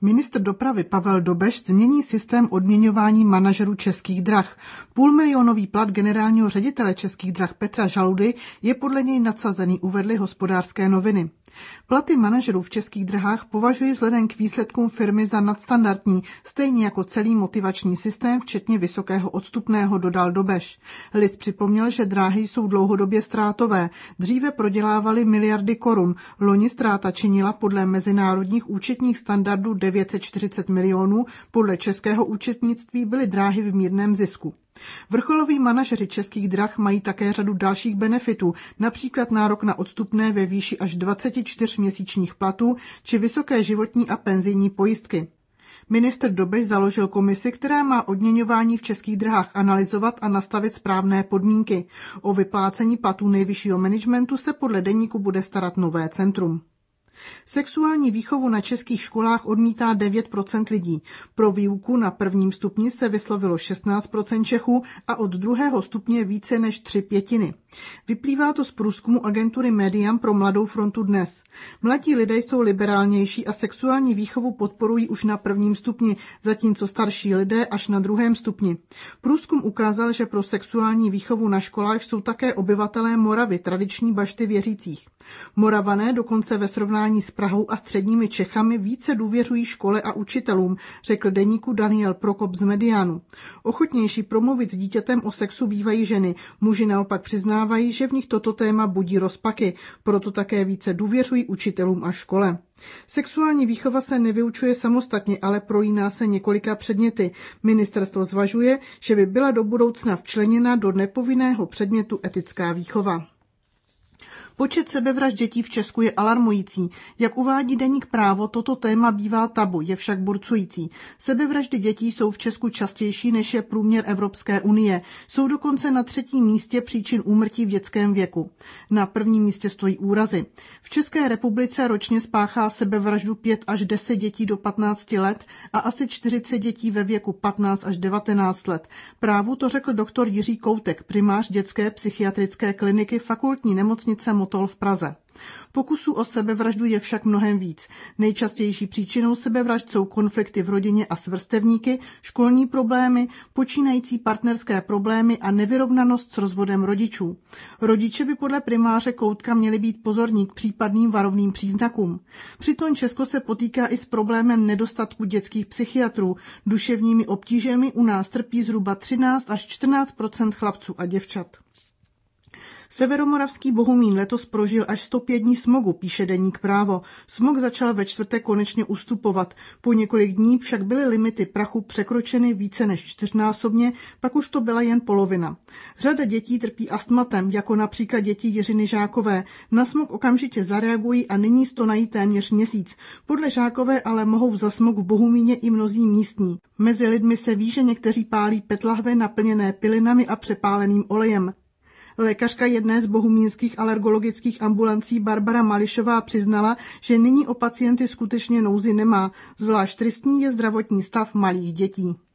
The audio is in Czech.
Ministr dopravy Pavel Dobeš změní systém odměňování manažerů Českých drah. Půlmilionový plat generálního ředitele Českých drah Petra Žaludy je podle něj nadsazený, uvedly Hospodářské noviny. Platy manažerů v Českých drahách považují vzhledem k výsledkům firmy za nadstandardní, stejně jako celý motivační systém, včetně vysokého odstupného, dodal Dobeš. List připomněl, že dráhy jsou dlouhodobě ztrátové. Dříve prodělávaly miliardy korun. Loni ztráta činila podle mezinárodních účetních standardů 940 milionů, podle českého účetnictví byly dráhy v mírném zisku. Vrcholoví manažeři Českých drah mají také řadu dalších benefitů, například nárok na odstupné ve výši až 24 měsíčních platů či vysoké životní a penzijní pojistky. Ministr Dobeš založil komisi, která má odměňování v Českých drahách analyzovat a nastavit správné podmínky. O vyplácení platů nejvyššího managementu se podle deníku bude starat nové centrum. Sexuální výchovu na českých školách odmítá 9% lidí. Pro výuku na prvním stupni se vyslovilo 16% Čechů a od druhého stupně více než 3/5. Vyplývá to z průzkumu agentury Mediam pro Mladou frontu Dnes. Mladí lidé jsou liberálnější a sexuální výchovu podporují už na prvním stupni, zatímco starší lidé až na druhém stupni. Průzkum ukázal, že pro sexuální výchovu na školách jsou také obyvatelé Moravy, tradiční bašty věřících. Moravané dokonce ve srovnání s Prahou a středními Čechami více důvěřují škole a učitelům, řekl deníku Daniel Prokop z Medianu. Ochotnější promluvit s dítětem o sexu bývají ženy, muži naopak přiznávají, že v nich toto téma budí rozpaky, proto také více důvěřují učitelům a škole. Sexuální výchova se nevyučuje samostatně, ale prolíná se několika předměty. Ministerstvo zvažuje, že by byla do budoucna včleněna do nepovinného předmětu etická výchova. Počet sebevražd dětí v Česku je alarmující. Jak uvádí deník Právo, toto téma bývá tabu, je však burcující. Sebevraždy dětí jsou v Česku častější, než je průměr Evropské unie. Jsou dokonce na 3. místě příčin úmrtí v dětském věku. Na 1. místě stojí úrazy. V České republice ročně spáchá sebevraždu 5 až 10 dětí do 15 let a asi 40 dětí ve věku 15 až 19 let. Právu to řekl doktor Jiří Koutek, primář dětské psychiatrické kliniky Fakultní nemocnice Motol v Praze. Pokusů o sebevraždu je však mnohem víc. Nejčastější příčinou sebevražd jsou konflikty v rodině a s vrstevníky, školní problémy, počínající partnerské problémy a nevyrovnanost s rozvodem rodičů. Rodiče by podle primáře Koutka měli být pozorní k případným varovným příznakům. Přitom Česko se potýká i s problémem nedostatku dětských psychiatrů. Duševními obtížemi u nás trpí zhruba 13 až 14 % chlapců a děvčat. Severomoravský Bohumín letos prožil až 105 dní smogu, píše deník Právo. Smog začal ve čtvrtek konečně ustupovat. Po několik dní však byly limity prachu překročeny více než 4násobně, pak už to byla jen polovina. Řada dětí trpí astmatem, jako například děti Jiřiny Žákové. Na smog okamžitě zareagují a nyní stonají téměř měsíc. Podle Žákové ale mohou za smog v Bohumíně i mnozí místní. Mezi lidmi se ví, že někteří pálí PET lahve naplněné pilinami a přepáleným olejem. Lékařka jedné z bohumínských alergologických ambulancí Barbara Mališová přiznala, že nyní o pacienty skutečně nouzi nemá. Zvlášť tristní je zdravotní stav malých dětí.